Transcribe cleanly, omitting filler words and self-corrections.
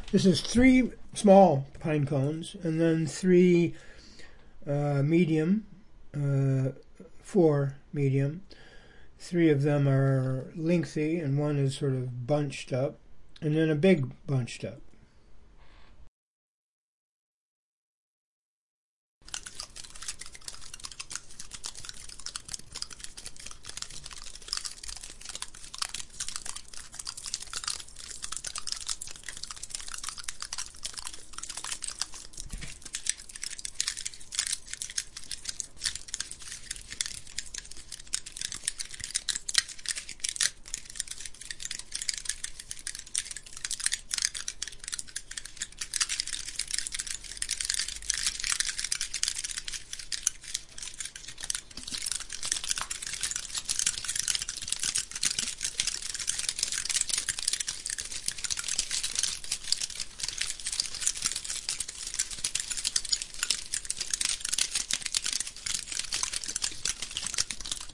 This is 3 small pine cones, and then 3 medium, 4 medium. 3 of them are lengthy, and one is sort of bunched up, and then a big bunched up.